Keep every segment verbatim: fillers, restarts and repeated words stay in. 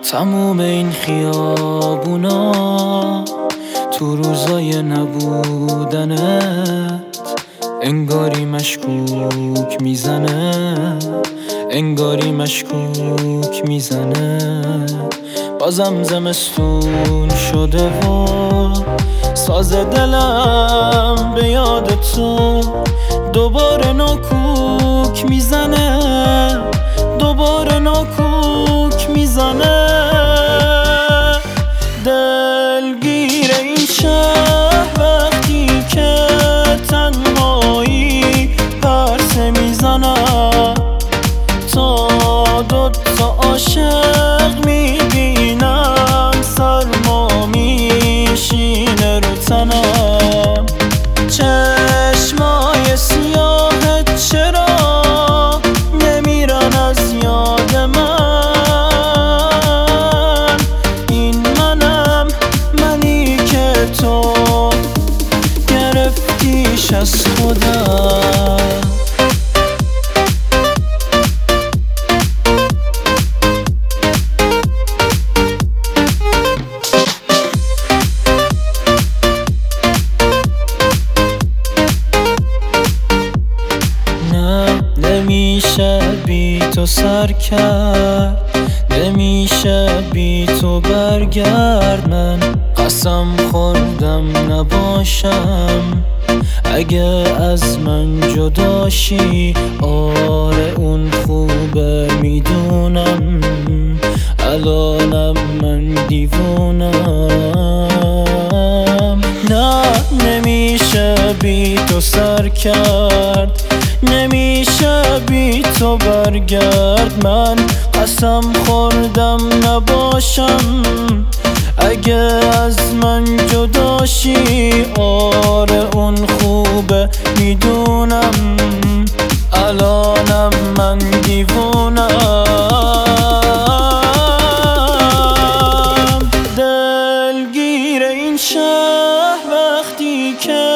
تموم این خیابونا تو روزای نبودنت انگاری مشکوک میزنه، انگاری مشکوک میزنه. بازم زمستون شده و ساز دلم به یاد تو دوباره ناکوک میزنه، دوباره ناکوک میزنه. دلگیر این شهر وقتی که تنهایی پرسه میزنم، تا دوتا عاشق میبینم سرما میشینه رو تنم. چشمای سیاهت چرا نمیرن از یاد من؟ این منم، منی که تو گرفتیش از خودم. نمیشه بی تو سر کرد، نمیشه بی تو برگرد. من قسم خوردم نباشم اگه از من جداشی. آره اون خوبه میدونم، الانم من دیوونم. نه نمیشه بی تو سر کرد، نمیشه بی تو برگرد. من قسم خوردم نباشم اگه از من جداشی. آره اون خوبه میدونم، الانم من دیوونم. دلگیر این شهر وقتی که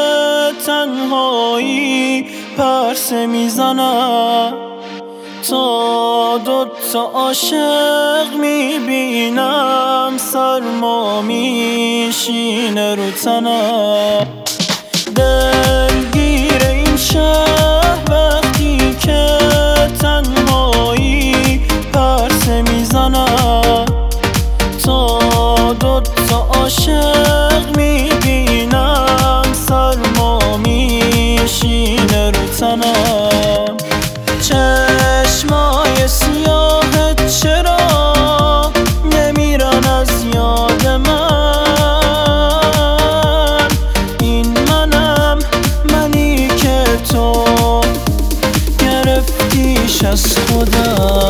تنهایی پرسه میزنم، تا دوتا عاشق میبینم سرما میشینه رو تنم. دلگیر این شهر وقتی که تنهایی پرسه میزنم، تا دوتا عاشق میبینم سرما میشینه رو تنم. چشمای سیاهت چرا نمیرن از یاد من؟ این منم، منی که تو گرفتیش از خودم.